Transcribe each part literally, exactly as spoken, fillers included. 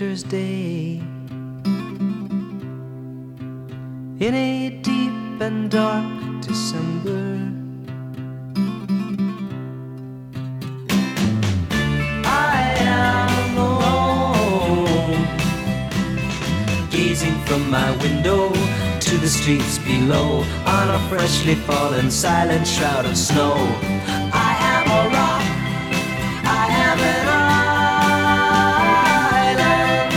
winter's day. In a deep and dark December, I am alone, gazing from my window to the streets below, on a freshly fallen silent shroud of snow. I am a rock, I am an island.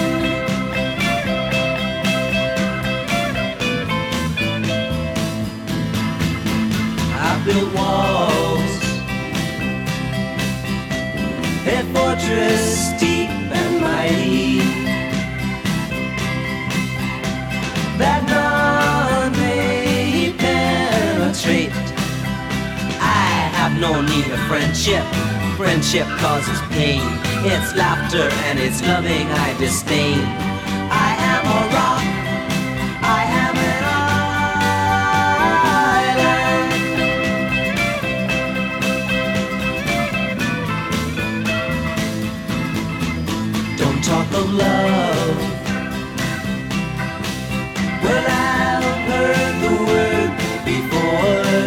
I built walls, a fortress deep and mighty, that none may penetrate. I have no need of friendship. Friendship causes pain. It's laughter and it's loving I disdain. I am a rock, I am an island. Don't talk of love. Well, I've heard the word before.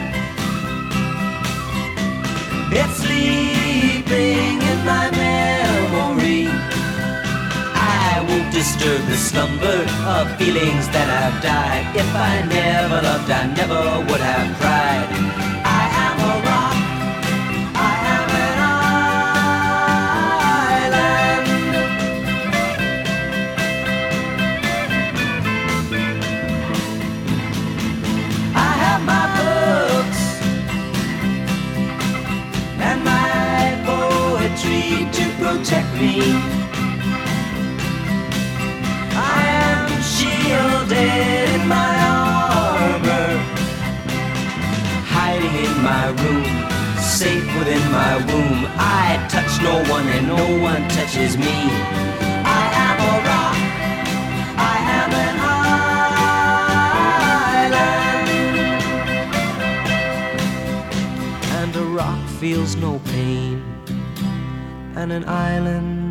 It's sleeping in my memory. I won't disturb the slumber of feelings that have died. If I never loved, I never would have cried. I am a rock, I am an island. I have my books and my poetry to protect me. I am shielded in my armor, hiding in my room, safe within my womb. I touch no one and no one touches me. I am a rock, I am an island. And a rock feels no pain, and an island